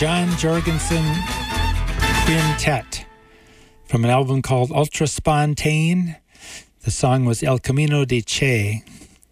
John Jorgensen Quintet from an album called Ultra Spontane. The song was El Camino de Che.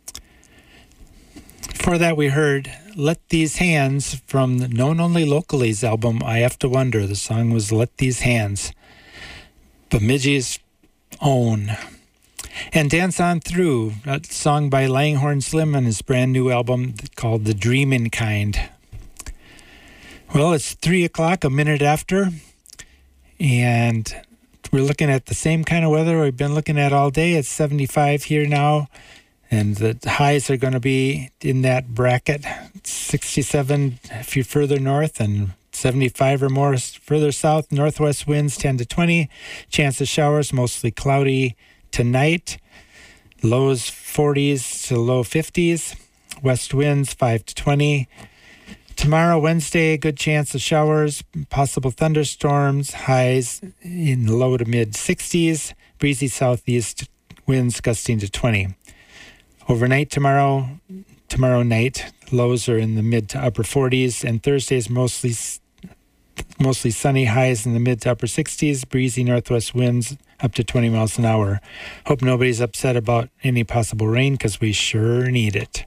Before that, we heard Let These Hands from the Known Only Locally's album, I Have to Wonder. The song was Let These Hands, Bemidji's own. And Dance On Through, a song by Langhorne Slim on his brand new album called The Dreamin' Kind. Well, it's 3 o'clock, a minute after, and we're looking at the same kind of weather we've been looking at all day. It's 75 here now, and the highs are going to be in that bracket, 67 if you're further north, and 75 or more further south. Northwest winds 10 to 20. Chance of showers, mostly cloudy tonight. Lows 40s to low 50s. West winds 5 to 20. Tomorrow, Wednesday, good chance of showers, possible thunderstorms, highs in the low to mid 60s. Breezy southeast winds gusting to 20. Overnight tomorrow night, lows are in the mid to upper 40s, and Thursday's mostly sunny, highs in the mid to upper 60s, breezy northwest winds up to 20 miles an hour. Hope nobody's upset about any possible rain, because we sure need it.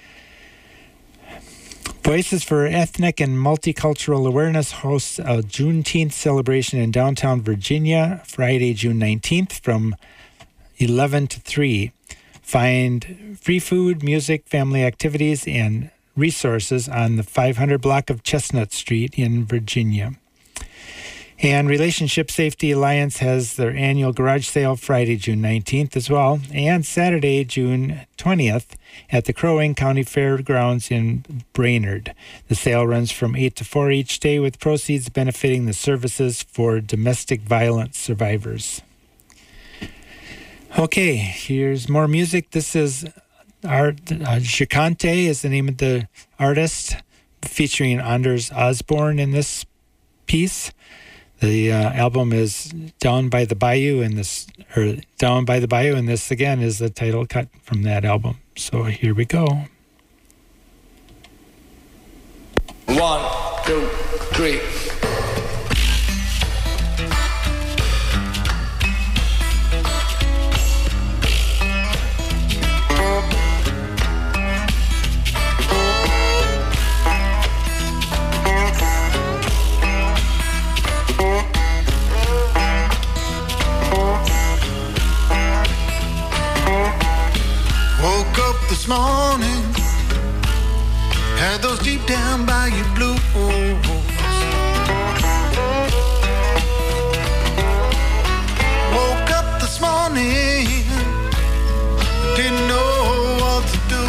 Voices for Ethnic and Multicultural Awareness hosts a Juneteenth celebration in downtown Virginia, Friday, June 19th from 11 to 3. Find free food, music, family activities, and resources on the 500 block of Chestnut Street in Virginia. And Relationship Safety Alliance has their annual garage sale Friday, June 19th as well, and Saturday, June 20th at the Crow Wing County Fairgrounds in Brainerd. The sale runs from 8 to 4 each day, with proceeds benefiting the services for domestic violence survivors. Okay, here's more music. This is Gigante is the name of the artist, featuring Anders Osborne in this piece. The album is Down by the Bayou, and this again is the title cut from that album. So here we go. 1, 2, 3. This morning, had those deep down bayou blues. Woke up this morning, didn't know what to do.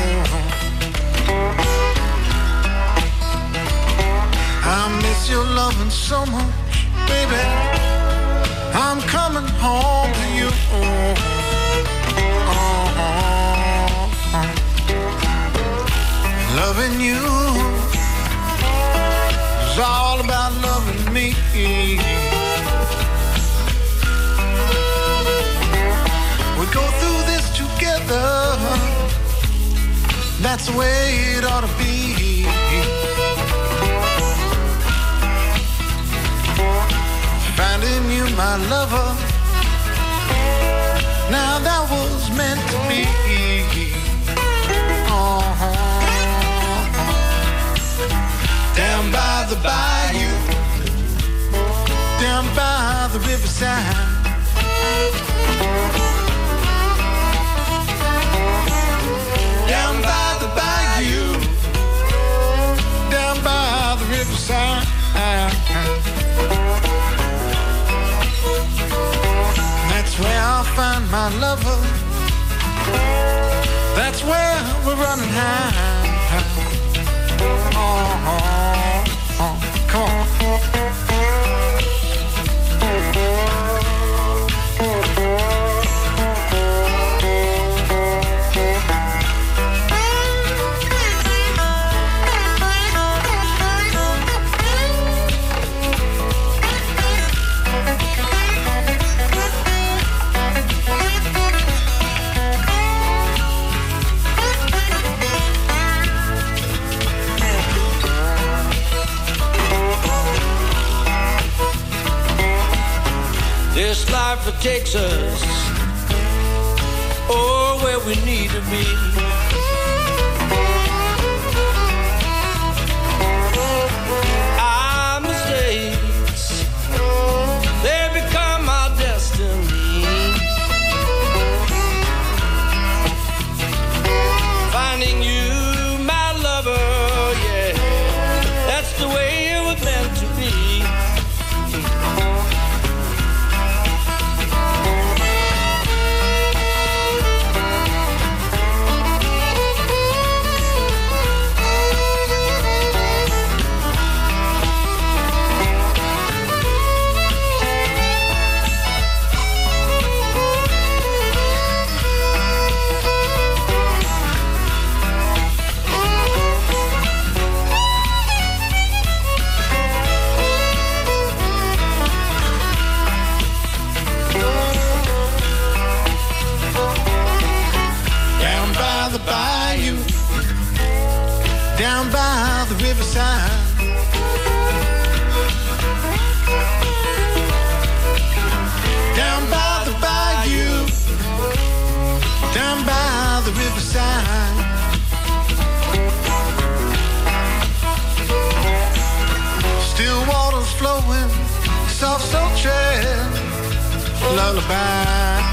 I miss your loving so much, baby. I'm coming home to you. Loving you is all about loving me. We go through this together. That's the way it ought to be. Finding you my lover, now that was meant to be. Down by the bayou, down by the riverside. Down by the bayou, down by the riverside. That's where I'll find my lover. That's where we're running high. Come on. This life it takes us, oh, where we need to be. Our mistakes, they become our destiny. Finding you, my lover, yeah, that's the way it was meant to be. Down by the riverside, down by the bayou, down by the riverside. Still waters flowing, soft sultry lullaby.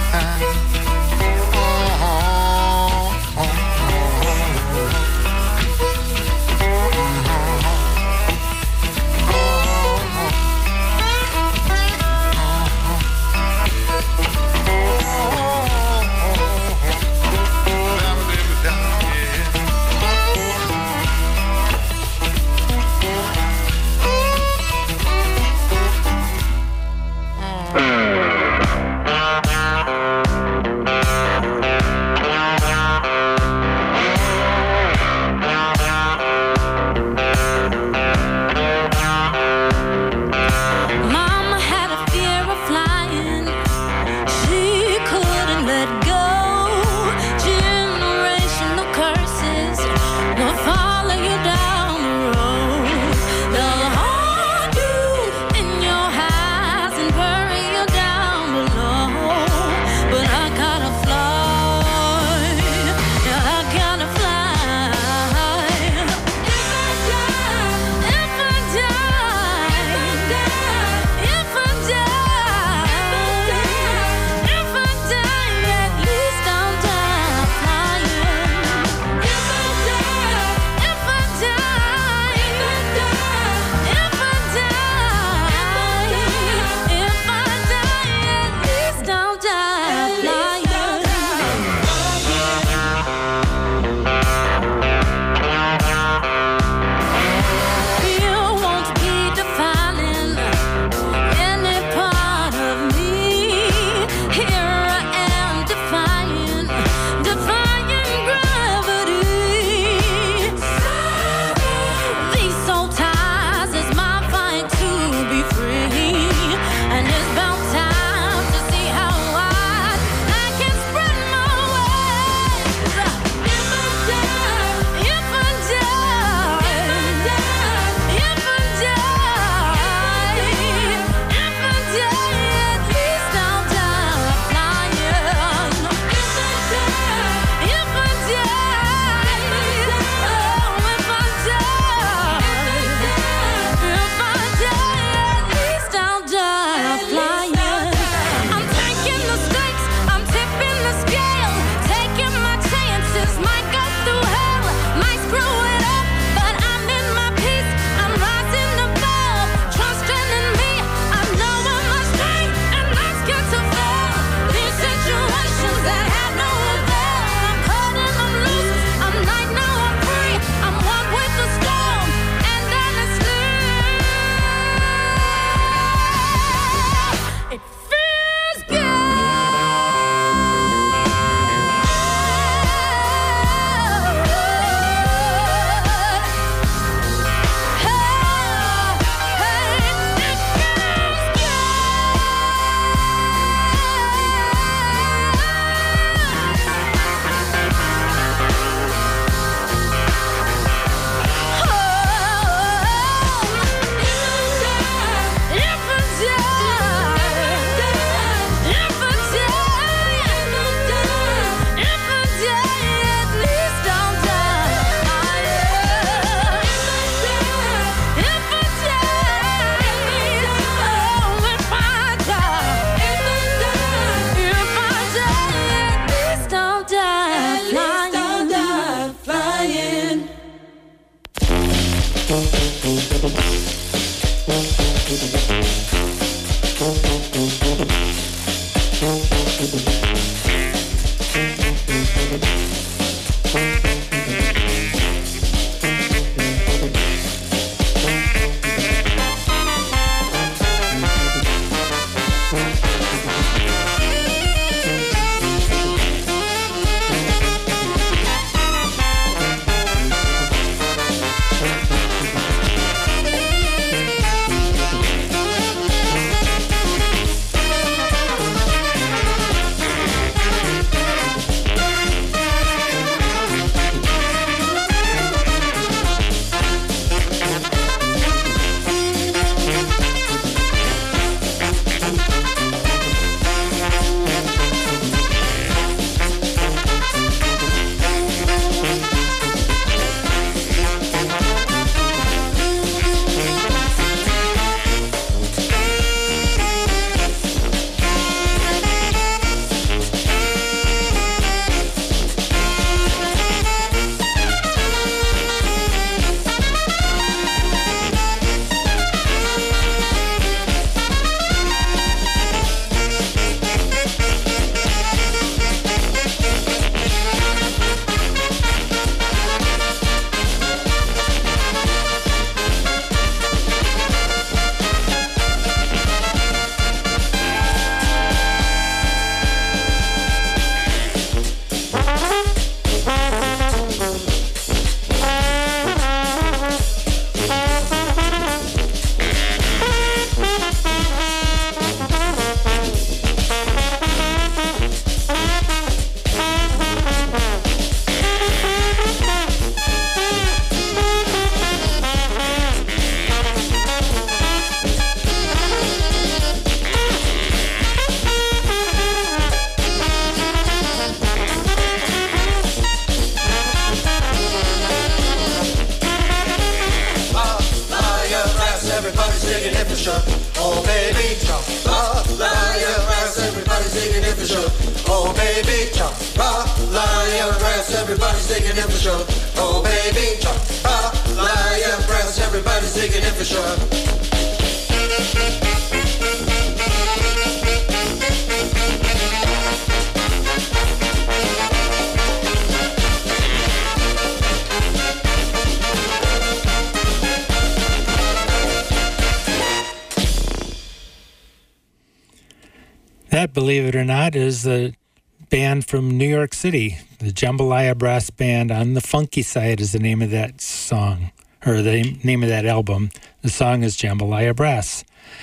That, believe it or not, is the band from New York City. The Jambalaya Brass Band. On the Funky Side is the name of that song, or the name of that album. The song is Jambalaya Brass.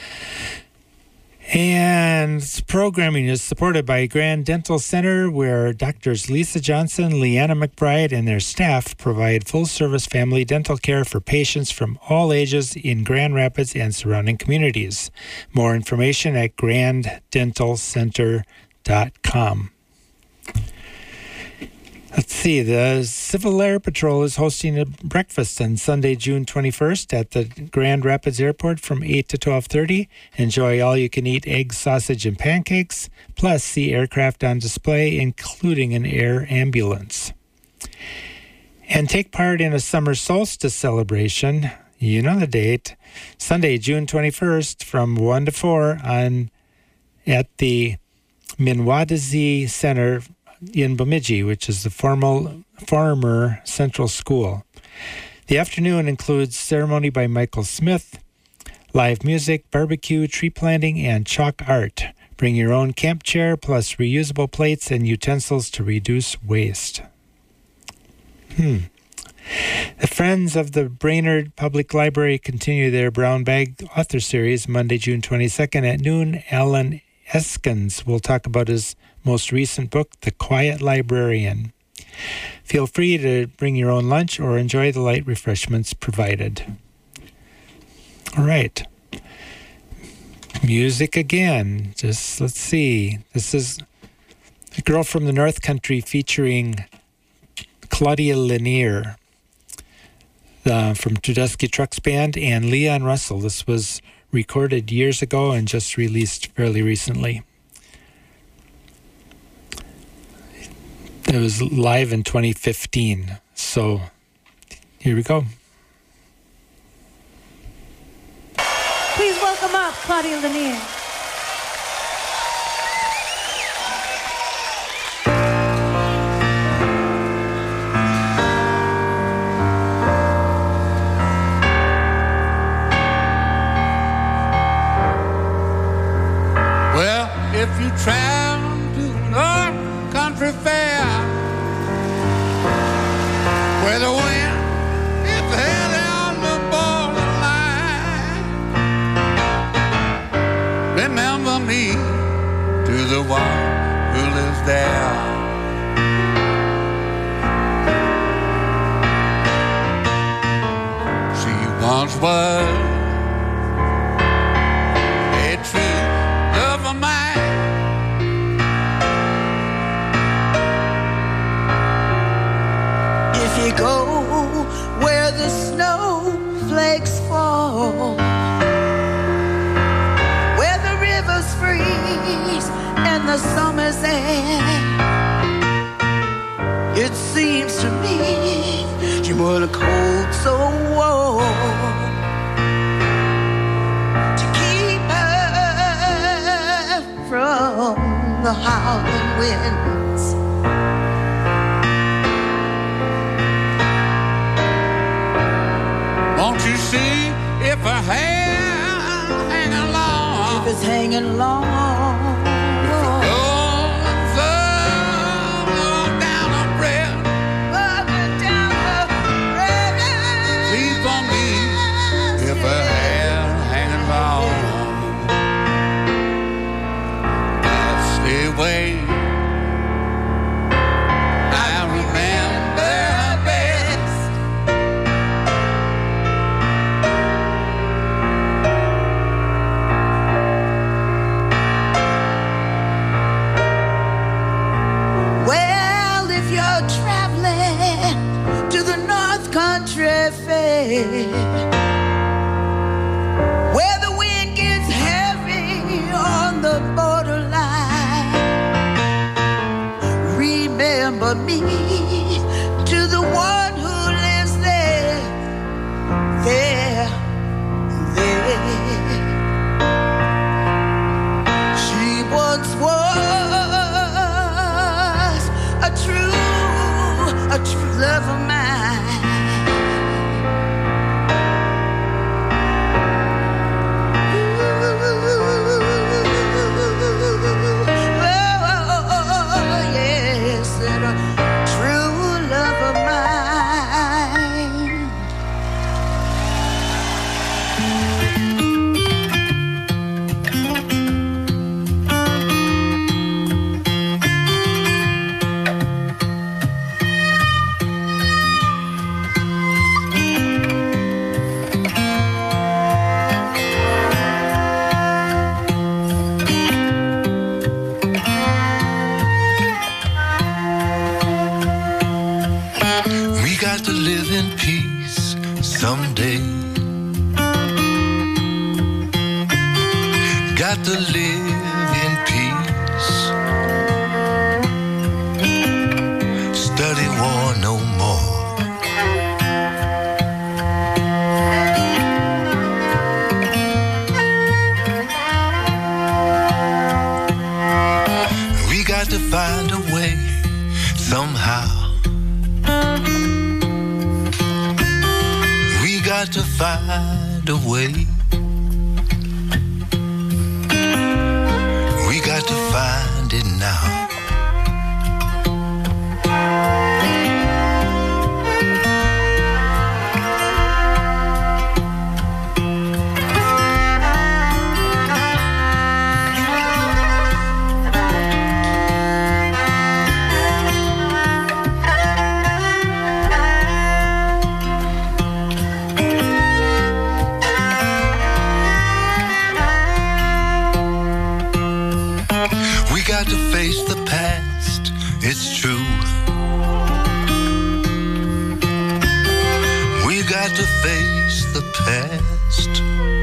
And programming is supported by Grand Dental Center, where doctors Lisa Johnson, Leanna McBride, and their staff provide full-service family dental care for patients from all ages in Grand Rapids and surrounding communities. More information at granddentalcenter.com. Let's see, the Civil Air Patrol is hosting a breakfast on Sunday, June 21st at the Grand Rapids Airport from 8 to 12:30. Enjoy all-you-can-eat eggs, sausage, and pancakes, plus see aircraft on display, including an air ambulance. And take part in a summer solstice celebration. You know the date. Sunday, June 21st from 1 to 4 at the Minwadazee Center in Bemidji, which is the former Central School. The afternoon includes ceremony by Michael Smith, live music, barbecue, tree planting, and chalk art. Bring your own camp chair plus reusable plates and utensils to reduce waste. The Friends of the Brainerd Public Library continue their Brown Bag Author Series Monday, June 22nd at noon. Alan Eskens will talk about his most recent book, The Quiet Librarian. Feel free to bring your own lunch or enjoy the light refreshments provided. All right. Music again. Just let's see. This is A Girl from the North Country featuring Claudia Lanier from Trudusky Trucks Band and Leon Russell. This was recorded years ago and just released fairly recently. It was live in 2015. So here we go. Please welcome Claudia Lanier. Well, if you travel to North Country Fair, where the wind is headed on the borderline, remember me to the one who lives there. She once was a true love of mine. If you go where the snowflakes fall, where the rivers freeze and the summer's end, it seems to me you want a cold so warm to keep her from the howling winds. Won't you see if her hair hanging long? If it's hanging long, Goes up down a breath. up and down the road. See for me if her hair hanging long. That's the way I remember best. Well, if you're traveling to the North Country Fair, where the wind gets heavy on the borderline, remember me to the one who lives there, there, there. She once was a true love of mine. Oh, yes, and a true love of mine. We got to live in peace someday. Got to live in peace. Study war no more. We got to find a way somehow. We got to find a way. We got to find it now. We got to face the past, it's true. We got to face the past.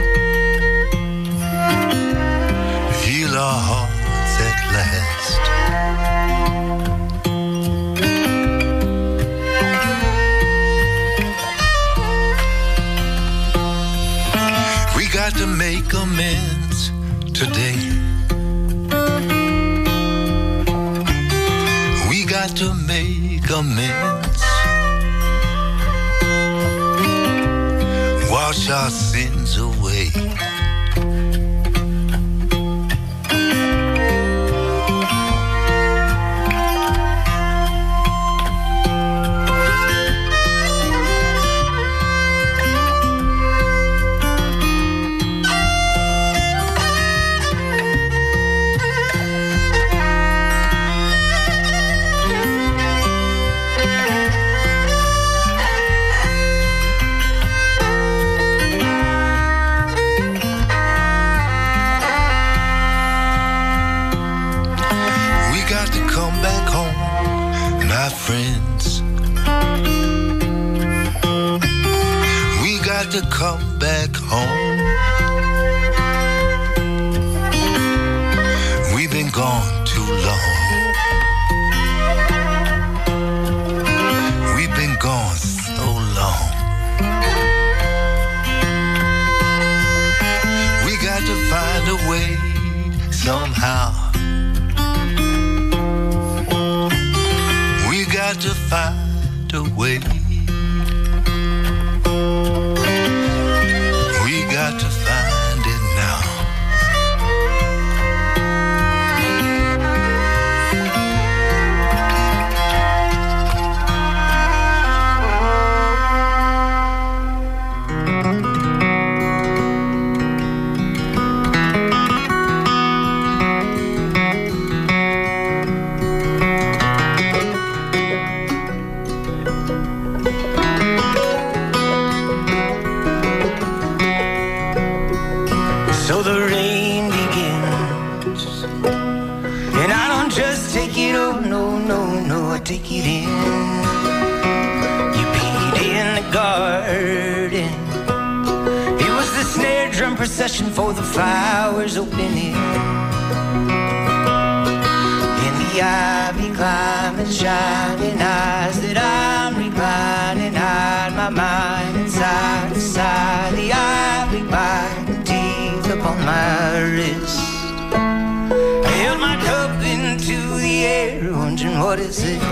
Heal our hearts at last. We got to make amends. friends today. We got to make amends, wash our sins away. Friends, we got to come back home. We've been gone too long. We've been gone so long. We got to find a way somehow. Got to find a way. We got to find it now. Take it in. You peed in the garden. It was the snare drum procession for the flowers opening. In the ivy climbing, shining eyes that I'm reclining, hide my mind inside the side. The ivy bite the teeth upon my wrist. I held my cup into the air, wondering what is this?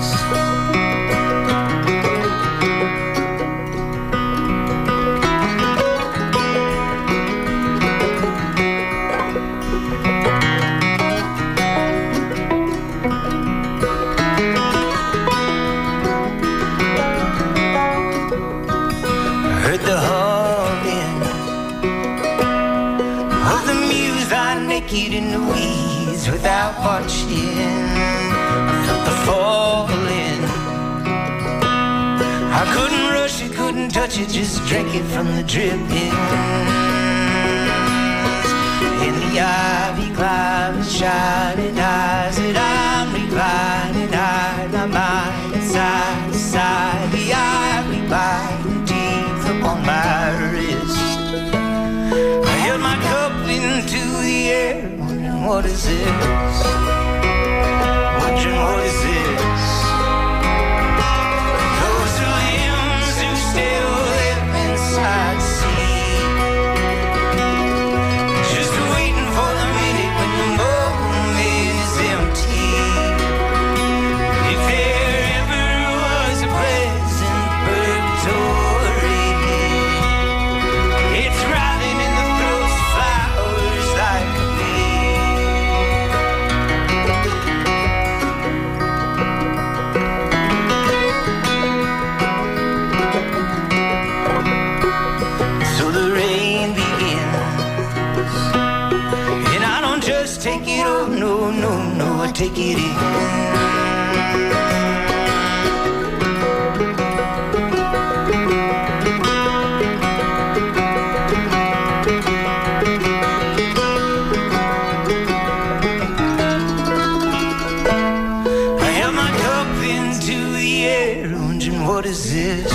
I heard the humming of the muse lying naked in the weeds without watching. I felt the falling. I couldn't rush it, couldn't touch it, just drank it from the drippings. In the ivy climbing, shining eyes that I'm reclining, hide my mind inside the side. The ivy bite the teeth upon my wrist. I held my cup into the air, wondering what is this? Wondering what is this? Those are limbs who still live inside the sea, just waiting for the minute when the moment is empty. If there ever was a pleasant purgatory, it's writhing in the throats of flowers like me. So the rain begins, and I don't just take it, oh no, no, no, I take it in. I held my cup into the air, wondering what is this?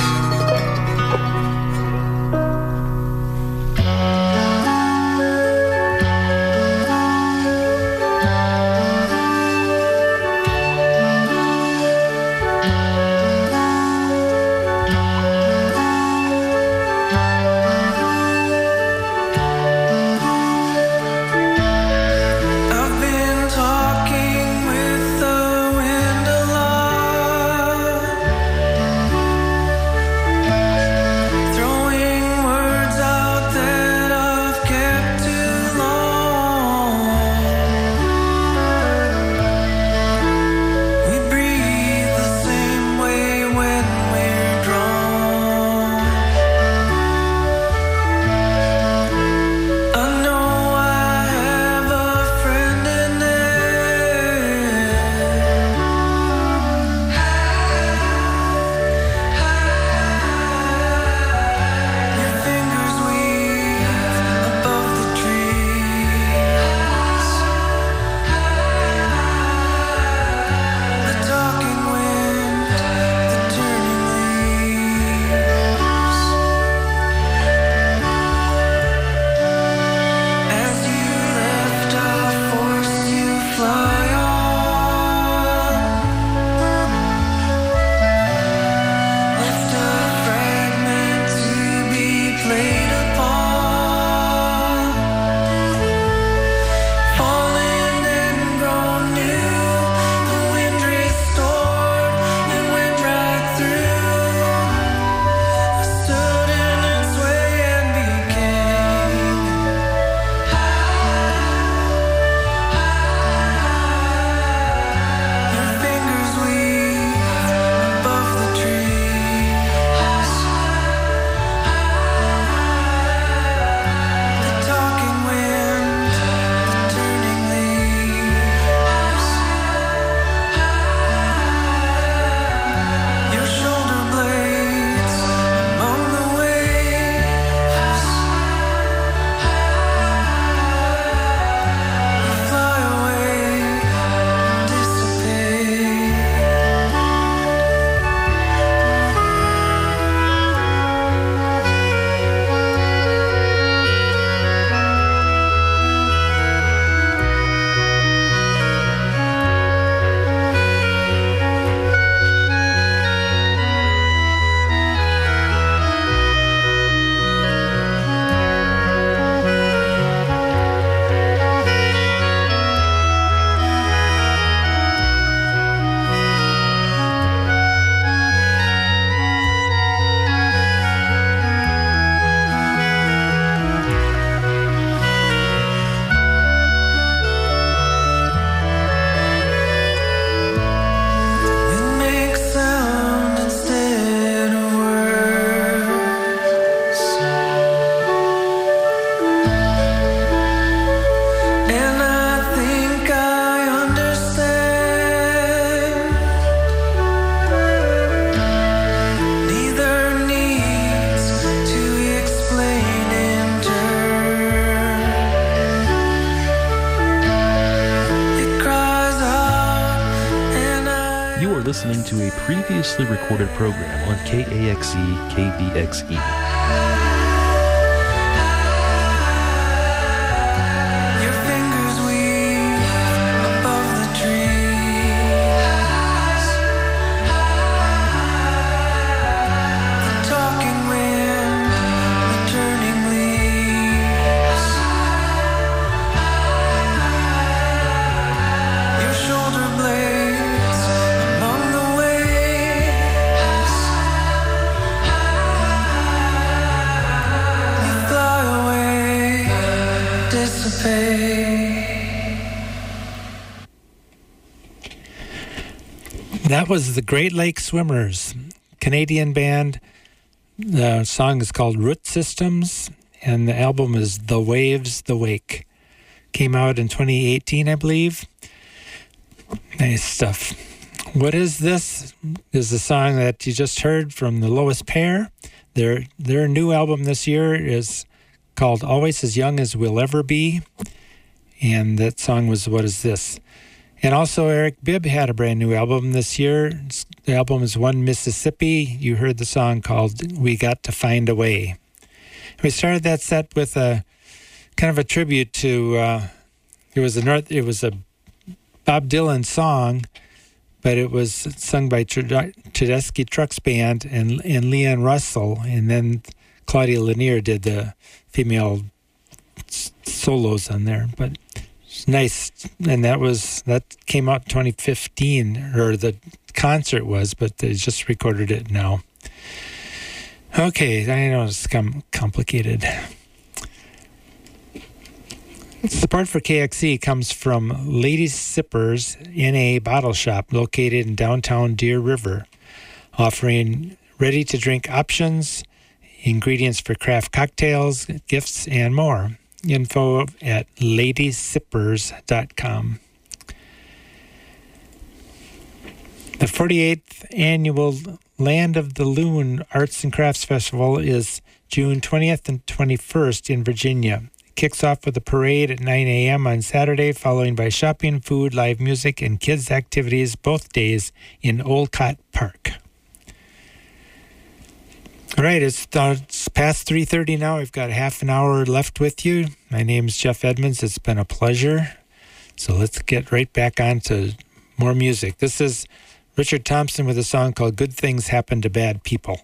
listening to a previously recorded program on KAXE KVXE. That was the Great Lake Swimmers, Canadian band. The song is called Root Systems, and the album is The Waves, The Wake. Came out in 2018, I believe. Nice stuff. What Is This? Is the song that you just heard from the Lowest Pair. Their new album this year is called Always As Young As We'll Ever Be, and that song was What Is This? And also Eric Bibb had a brand new album this year. The album is One Mississippi. You heard the song called We Got to Find a Way. We started that set with a kind of a tribute to it was a Bob Dylan song, but it was sung by Tedeschi Trucks Band and Leanne Russell, and then Claudia Lanier did the female solos on there. But it's nice, and that came out in 2015, or the concert was, but they just recorded it now. Okay, I know it's complicated. Support for KXE comes from Ladies Sippers NA Bottle Shop, located in downtown Deer River, offering ready-to-drink options, ingredients for craft cocktails, gifts, and more. Info at ladysippers.com. The 48th annual Land of the Loon Arts and Crafts Festival is June 20th and 21st in Virginia. It kicks off with a parade at 9 a.m. on Saturday, following by shopping, food, live music, and kids' activities both days in Olcott Park. All right, it's past 3:30 now. I've got half an hour left with you. My name's Jeff Edmonds. It's been a pleasure. So let's get right back on to more music. This is Richard Thompson with a song called Good Things Happen to Bad People.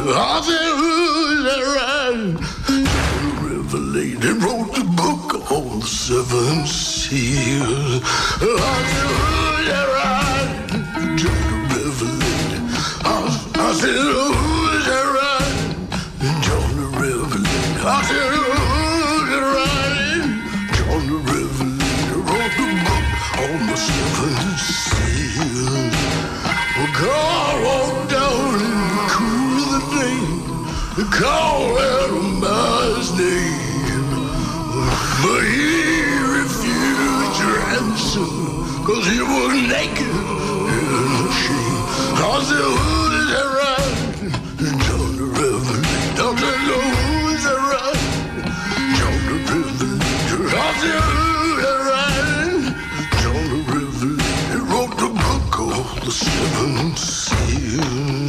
I said, who's that right? John the Revelator wrote the book on the seven seals. I said, who's that right? John the Revelator. I said, who's that right? John the Revelator. I said, who's that right? John the Revelator wrote the book on the seven seals. Well, God walked down in the cool of the day. The call out by his name. But he refused to answer, 'cause he was naked and ashamed. I said, who is that right? John the Revelator. I said, no, who is that right? John the Revelator. I said, who is that right? John the Revelator wrote the book of the seven seals.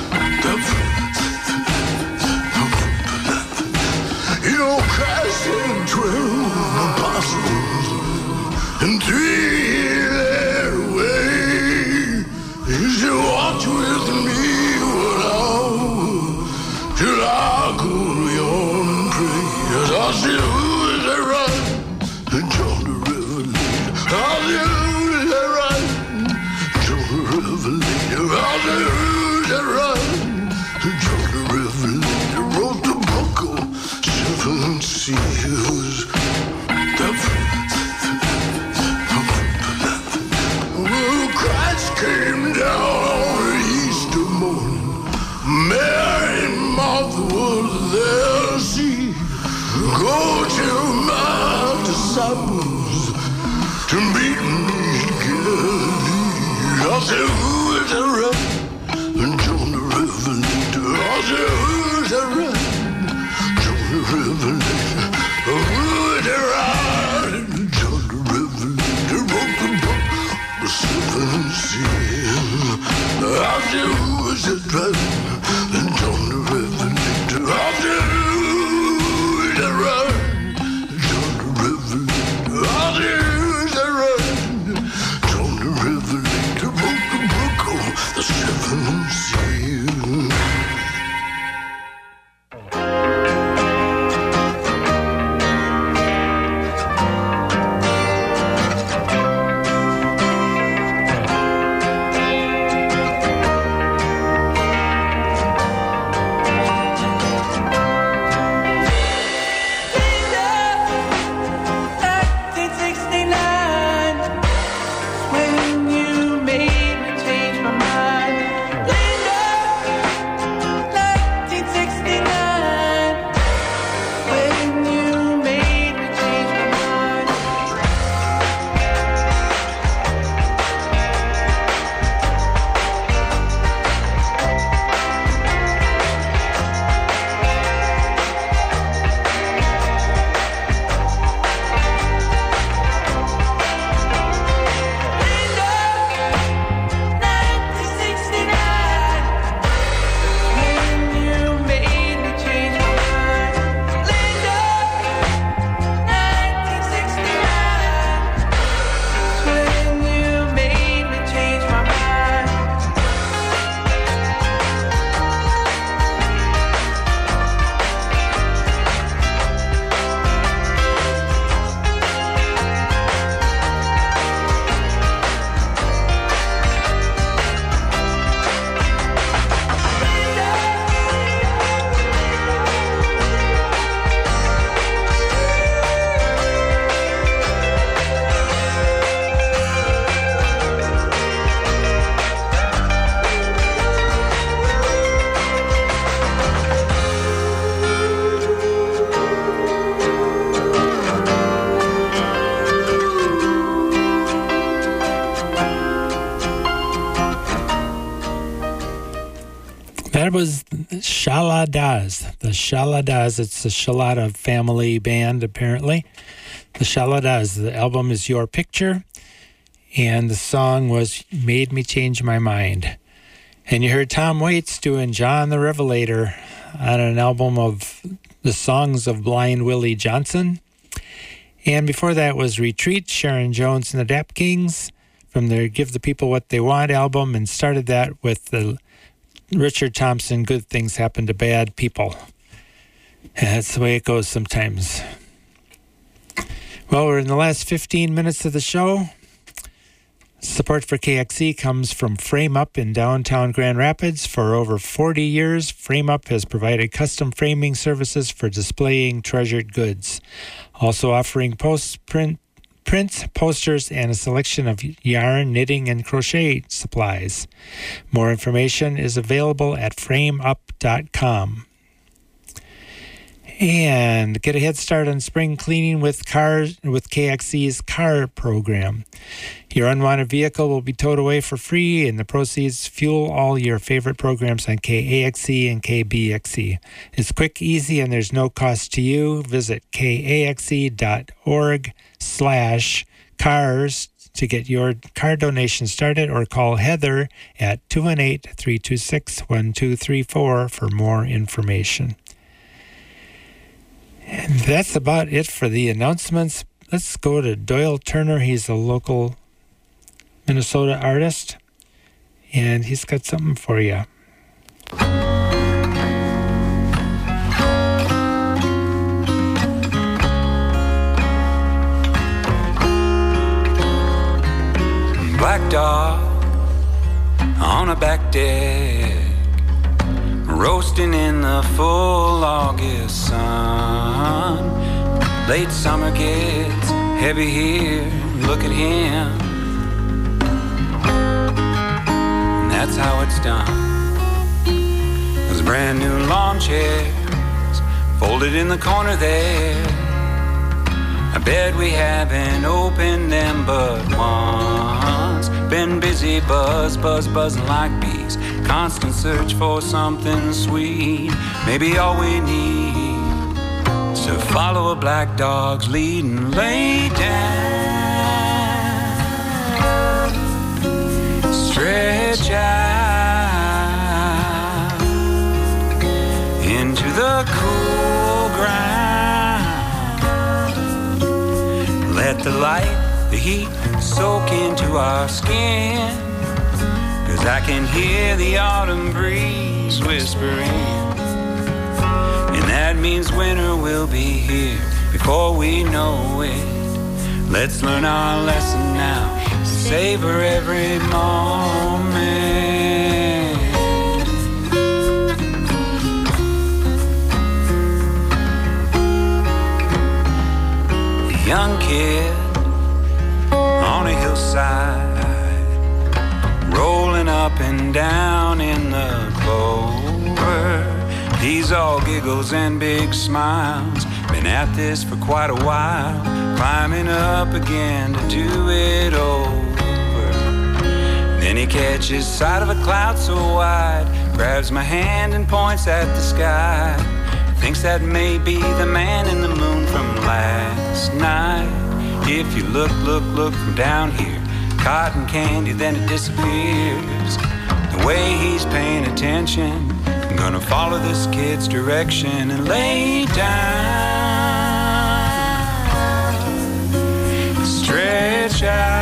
You know, Christ and 12 apostles and 3 led away. He said, watch with me one hour till I go beyond and pray. Yes, I said, who is that right? And John the Revelator. I said, who is that right? John the Revelator. I said, who is that right? And John the Revelator wrote the book of seven seals. Well, Christ came down on Easter morning. Mary and Martha was there to see. Go tell my disciples to meet me in Galilee. I said, who is that right? And John the Revelator. I said, who is that right? John the Revelator. Who is that right? John the Revelator wrote the book, the seven seals. I said, who is that right? And John the Revelator. I said, who is that right? John the Revelator. I said, who is that right? John the Revelator wrote the book of the seven seals. That was Shaladas. The Shaladas. It's a Shalada family band, apparently. The Shaladas. The album is Your Picture, and the song was Made Me Change My Mind. And you heard Tom Waits doing John the Revelator on an album of the songs of Blind Willie Johnson. And before that was Retreat, Sharon Jones and the Dap Kings from their Give the People What They Want album, and started that with the Richard Thompson, good things happen to bad people. That's the way it goes sometimes. Well, we're in the last 15 minutes of the show. Support for KXE comes from Frame Up in downtown Grand Rapids. For over 40 years, Frame Up has provided custom framing services for displaying treasured goods. Also offering prints, posters, and a selection of yarn, knitting, and crochet supplies. More information is available at frameup.com. And get a head start on spring cleaning with KXE's car program. Your unwanted vehicle will be towed away for free, and the proceeds fuel all your favorite programs on KAXE and KBXE. It's quick, easy, and there's no cost to you. Visit kaxe.org/cars to get your car donation started, or call Heather at 218-326-1234 for more information. And that's about it for the announcements. Let's go to Doyle Turner. He's a local Minnesota artist, and he's got something for you. Black dog on a back deck, roasting in the full August sun. Late summer gets heavy here, look at him. And that's how it's done. Those brand new lawn chairs folded in the corner there. I bet we haven't opened them but once. Been busy buzzing like bees. Constant search for something sweet. Maybe all we need is to follow a black dog's lead and lay down, stretch out into the cool ground. Let the light, the heat soak into our skin. 'Cause I can hear the autumn breeze whispering, and that means winter will be here before we know it. Let's learn our lesson now, savor every moment. A young kid on a hillside, rolling up and down in the clover. He's all giggles and big smiles. Been at this for quite a while, climbing up again to do it over. Then he catches sight of a cloud so wide, grabs my hand and points at the sky. Thinks that may be the man in the moon from last night. If you look from down here, cotton candy, then it disappears. The way he's paying attention, I'm gonna follow this kid's direction and lay down, stretch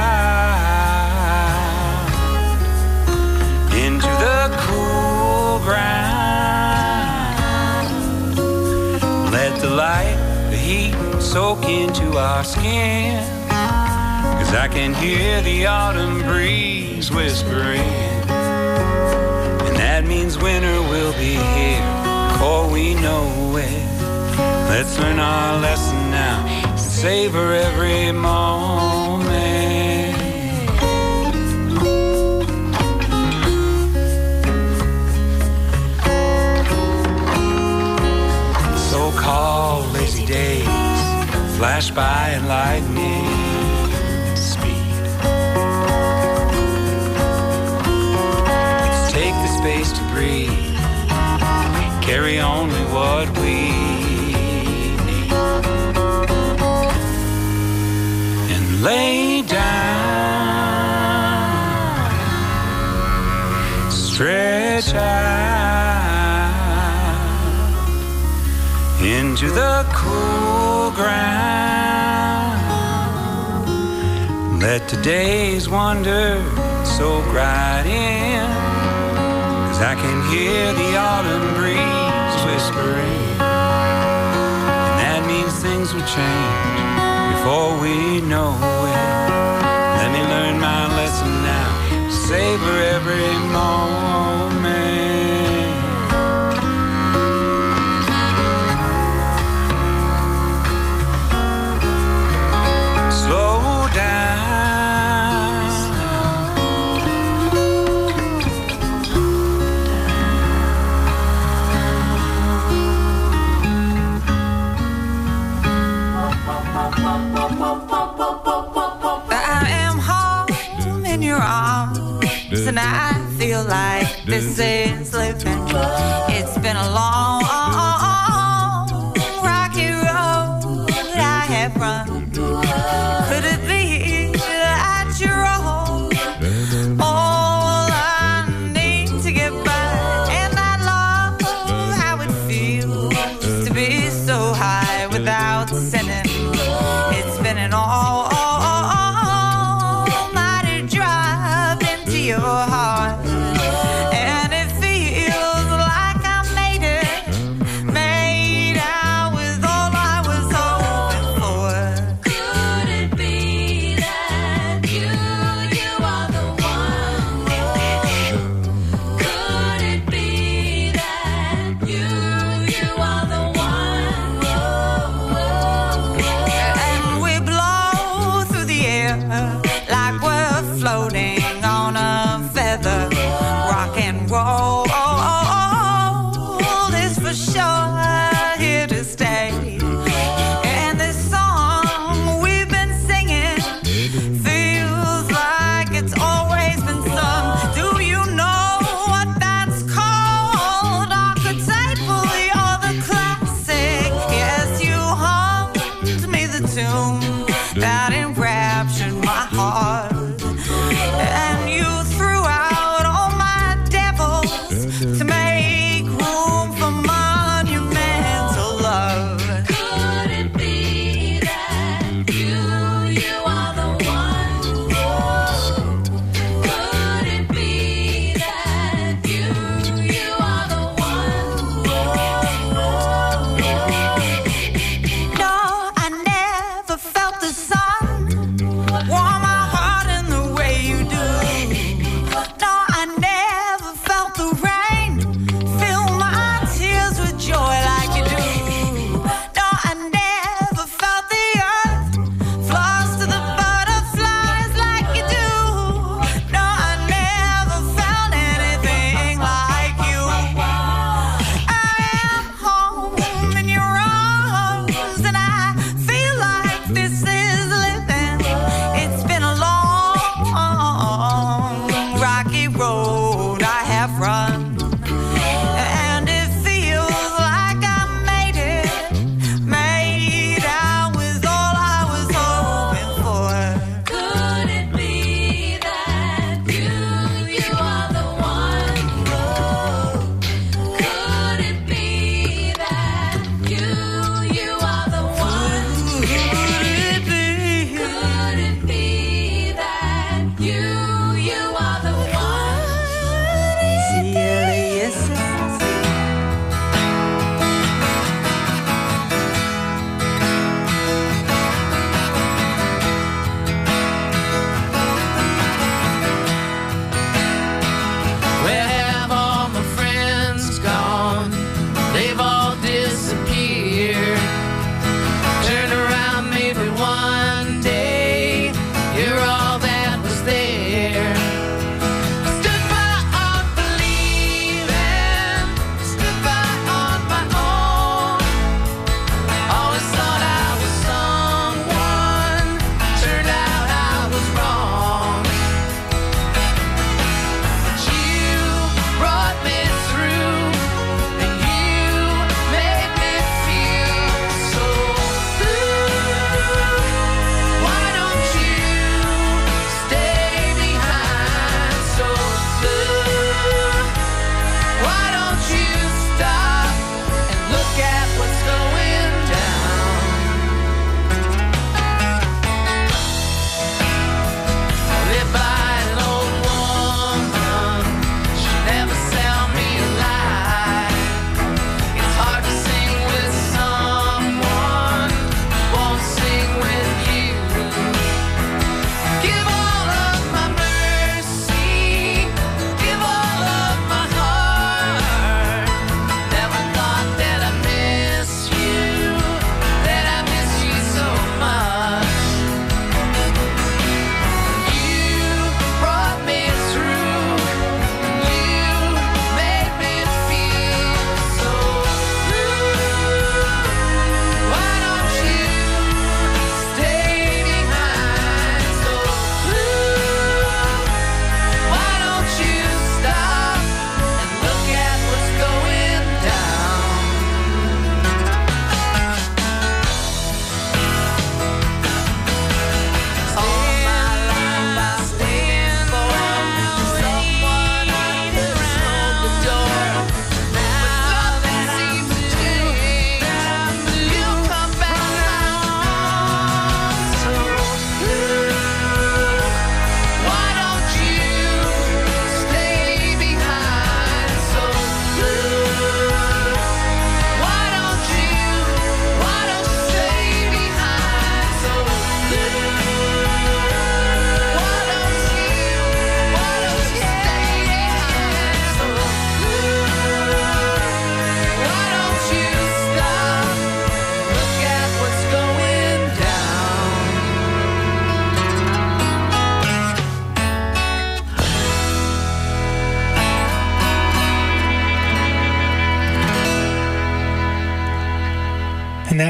out into the cool ground. Let the light, the heat soak into our skin. 'Cause I can hear the autumn breeze whispering, and that means winter will be here before we know it. Let's learn our lesson now, savor every moment. So-called lazy days flash by in lightning speed. Let's take the space to breathe, carry only what we need, and lay down, stretch out into the cool ground. Let today's wonder soak right in, 'cause I can hear the autumn breeze whispering, and that means things will change before we know it. Let me learn my lesson now, savor every moment. Slow down. I am home in your arms, and I feel like this is living. It's been a long, rocky road I have run. Could it be that you're all I need to get by? And I love how it feels to be so high without sinning. It's been an almighty drive into your heart, and it feels like I made out with all I was hoping for. Could it be that you are the one? Could it be that you are the one? And we blow through the air like we're floating on a feather. Rock and roll is for sure here to stay. And this song we've been singing feels like it's always been sung. Do you know what that's called? Archetypal, you're the classic. Yes, you hummed me the tune that enraptured my heart. And you threw out all my devils to make room for monumental love. Could it be that you are the one? Could it be that you are the one? No, I never felt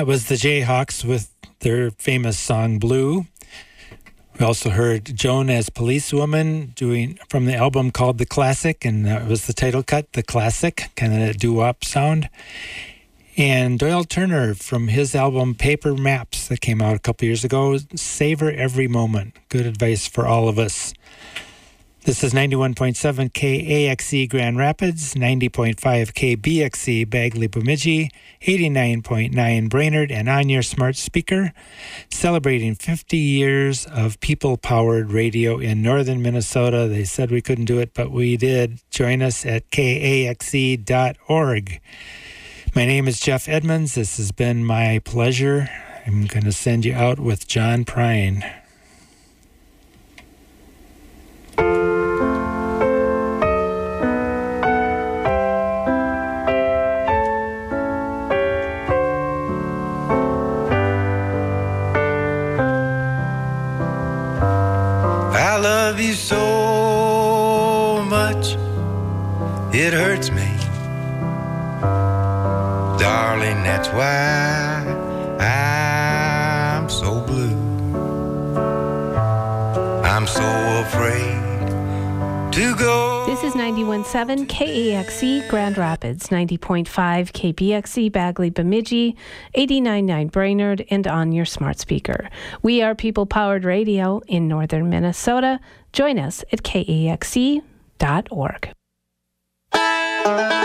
That was the Jayhawks with their famous song Blue. We also heard Joan as Policewoman doing from the album called The Classic, and that was the title cut, The Classic, kind of a doo-wop sound. And Doyle Turner from his album Paper Maps that came out a couple years ago, Savor Every Moment. Good advice for all of us. This is 91.7 KAXE Grand Rapids, 90.5 KBXE Bagley Bemidji, 89.9 Brainerd, and on your smart speaker, celebrating 50 years of people-powered radio in northern Minnesota. They said we couldn't do it, but we did. Join us at kaxe.org. My name is Jeff Edmonds. This has been my pleasure. I'm going to send you out with John Prine. I love you so much, it hurts me. Darling, that's why I'm so blue. I'm so afraid to go. This is 91.7 KAXE Grand Rapids, 90.5 KBXE Bagley Bemidji, 89.9 Brainerd, and on your smart speaker. We are people-powered radio in northern Minnesota. Join us at kaxe.org.